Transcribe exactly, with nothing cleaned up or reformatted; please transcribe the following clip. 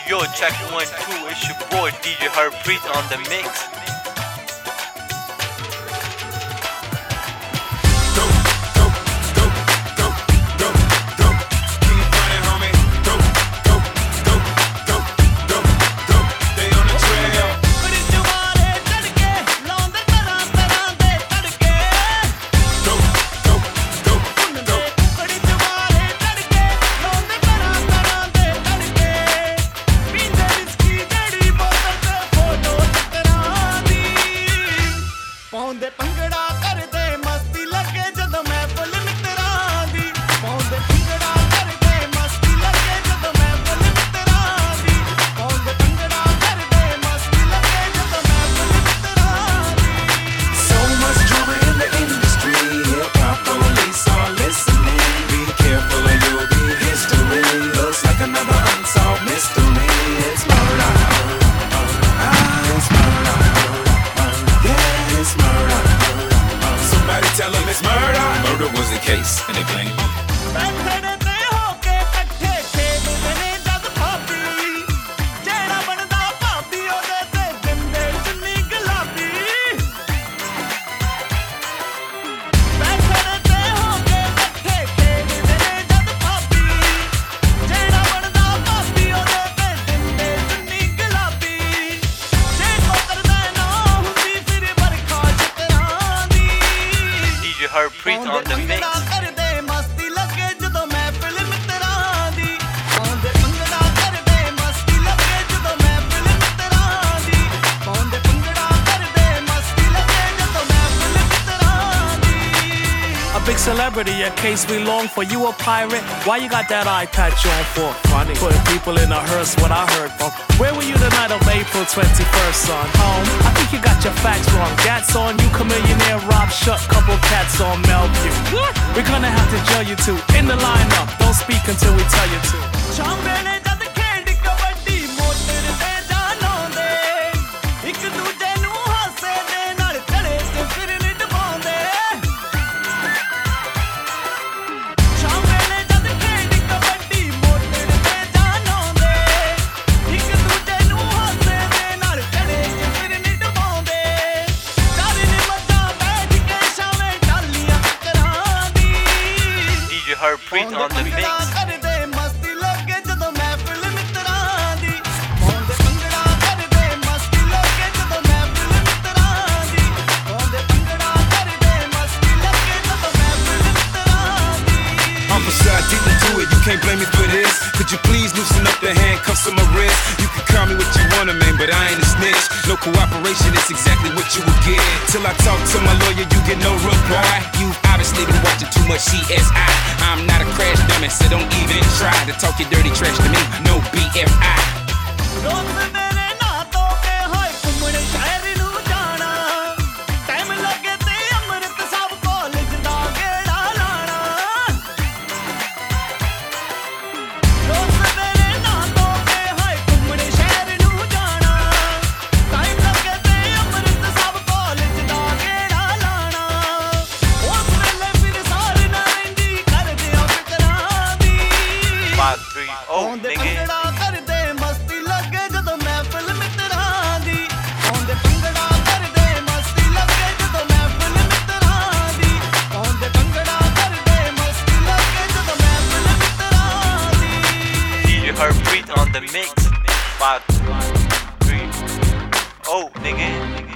Yo, check one, two, it's your boy D J Harpreet on the mix. ਪਾਉਂਦੇ ਭੰਗੜਾ ਕਰਦੇ ਮਸਤੀ ਲੱਗੇ ਜਦੋਂ ਮੈਂ ਫੁੱਲ ਮਿੱਤਰਾਂ ਦੀ ਪਾਉਂਦੇ ਭੰਗੜਾ ਕਰਦੇ ਮਸਤੀ ਲੱਗੇ ਜਦੋਂ ਮੈਂ ਫੁੱਲ ਮਿੱਤਰਾਂ ਦੀ ਪਾਉਂਦੇ ਭੰਗੜਾ ਕਰਦੇ ਮਸਤੀ ਲੱਗੇ ਜਦੋਂ ਮੈਂ ਫੁੱਲ ਮਿੱਤਰਾਂ ਦੀ So much drama in the industry, hip-hop police are listening. Be careful or you'll be history. Looks like another unsolved mystery. It's murder, ah, it's murder, yeah, it's murder. Somebody tell them it's murder. Murder was the case, and they blame me. ਬੈਠੜੇ ਤੇ ਹੋ ਕੇ ਇਕੱਠੇ ਖੇਡਦੇ ਨੇ ਜਦ ਭਾਬੀ ਜਿਹੜਾ ਬਣਦਾ ਭਾਬੀ ਉਹਦੇ ਤੇ ਦਿੰਦੇ ਚੁੰਨੀ ਗੁਲਾਬੀ ਬੈਠੜੇ ਤੇ ਹੋ ਕੇ ਇਕੱਠੇ ਖੇਡਦੇ ਨੇ ਜਦ ਭਾਬੀ ਜਿਹੜਾ ਬਣਦਾ ਭਾਬੀ ਉਹਦੇ ਤੇ ਦਿੰਦੇ ਚੁੰਨੀ ਗੁਲਾਬੀ ਜੇ ਕੋ ਕਰਦਾ ਨਾ ਹੁੰਦੀ ਫਿਰ ਵਰਖਾ ਚਤਰਾਂ ਦੀ D J Harpreet on the mix. ਕਰਦੇ ਮਸਤੀ ਲੱਗੇ ਜਦੋਂ ਮੈਂ ਫਿਲਮ ਮਿੱਤਰਾਂ ਦੀ ਪਾਉਂਦੇ ਭੰਗੜਾ ਕਰਦੇ ਮਸਤੀ ਲੱਗੇ ਜਦੋਂ ਮੈਂ ਫਿਲਮ ਮਿੱਤਰਾਂ ਦੀ ਪਾਉਂਦੇ ਭੰਗੜਾ ਕਰਦੇ ਮਸਤੀ ਲੱਗੇ ਜਦੋਂ ਮੈਂ ਫਿਲਮ ਮਿੱਤਰਾਂ ਦੀ A big celebrity, in case we long for you a pirate. Why you got that eye patch on for? Funny. Putting people in a hearse, what I heard from. Where were you the night of April twenty-first, son? Home? I think you got your facts wrong. Gats on you, Chamillionaire, Rob Shut, couple cats on Melview. We're gonna have to jail you two. In the lineup, don't speak until we tell you to. ਸ਼ਾਮ ਵੇਲੇ ਜਦ ਖੇਡ kabaddi motor ਤੇ ਜਾਣਾਉਂਦੇ ਇੱਕ ਦੂਜੇ ਨੂੰ ਹਾਸੇ ਦੇ ਨਾਲ ਚੜੇ ਤੇ ਫਿਰ ਨਿਭਾਉਂਦੇ ਸ਼ਾਮ ਵੇਲੇ ਜਦ ਖੇਡ ਕਬੱਡੀ ਮੋਟਰ ਤੇ ਜਾਣਾਉਂਦੇ ਇੱਕ ਦੂਜੇ ਨੂੰ ਹਾਸੇ ਦੇ ਨਾਲ ਚੜੇ ਤੇ ਫਿਰ ਨਿਭਾਉਂਦੇ ਸਾਰੇ ਨੇ ਮੱਥਾ ਬੈਠ ਕੇ ਸ਼ਾਮੇ ਟਾਲੀਆਂ ਕਰਾਂ ਦੀ D J Harpreet on the mix. ਕਰਦੇ ਮਸਤੀ ਲੱਗੇ ਜਦੋਂ ਮੈਂ ਫਿਲਮ ਮਿੱਤਰਾਂ ਦੀ ਪਾਉਂਦੇ ਭੰਗੜਾ ਕਰਦੇ ਮਸਤੀ ਲੱਗੇ ਜਦੋਂ ਮੈਂ ਫਿਲਮ ਮਿੱਤਰਾਂ ਦੀ ਪਾਉਂਦੇ ਭੰਗੜਾ ਕਰਦੇ ਮਸਤੀ ਲੱਗੇ ਜਦੋਂ ਮੈਂ ਫਿਲਮ ਮਿੱਤਰਾਂ ਦੀ I'm beside deep into it, you can't blame me for this. Could you please loosen up the handcuffs on my wrist? You can call me what you wanna, man, but I ain't a snitch. No cooperation, it's exactly what you will get. Till I talk to my lawyer, you get no reply. You've obviously been watching too much C S I. I'm not a crash dummy, so don't even try to talk your dirty trash to me. No B F I. ਰੋਜ਼ ਮੇਰੇ ਨਾਂ ਧੋ ਕੇ ਹੋਏ ਘੁੰਮਣ ਸ਼ਹਿਰ ਨੂੰ ਜਾਣਾ time ਲੱਗੇ ਤੇ ਅੰਮ੍ਰਿਤ ਸਾਹਿਬ ਕਾਲਜ ਦਾ ਗੇੜਾ ਲਾਣਾ ਰੋਜ਼ ਮੇਰੇ ਨਾਂ ਧੋ ਕੇ ਹੋਏ ਘੁੰਮਣ ਸ਼ਹਿਰ ਨੂੰ ਜਾਣਾ ਟਾਈਮ ਲੱਗੇ ਤੇ ਅੰਮ੍ਰਿਤ ਸਾਹਿਬ ਕਾਲਜ ਦਾ ਗੇੜਾ ਲਾਣਾ ਉਸ ਵੇਲੇ ਫਿਰ ਸਾਰ ਨਾ ਰਹਿੰਦੀ ਕਰਦੇ ਆ ਫਿਕਰਾਂ ਦੀ Five, three, oh, ਪਾਉਂਦੇ nigga. ਭੰਗੜਾ ਕਰਦੇ ਮਸਤੀ ਲੱਗੇ ਜਦੋਂ ਮੈਂ ਫਿਲਮ ਮਿੱਤਰਾਂ ਦੀ ਪਾਉਂਦੇ ਭੰਗੜਾ ਕਰਦੇ ਮਸਤੀ ਲੱਗੇ ਜਦੋਂ ਮੈਂ ਫਿਲਮ ਮਿੱਤਰਾਂ ਦੀ ਪਾਉਂਦੇ ਭੰਗੜਾ ਕਰਦੇ ਮਸਤੀ ਲੱਗੇ ਜਦੋਂ ਮੈਂ ਫਿਲਮ ਮਿੱਤਰਾਂ ਦੀ D J Harpreet on the mix. Five, three, oh, nigga.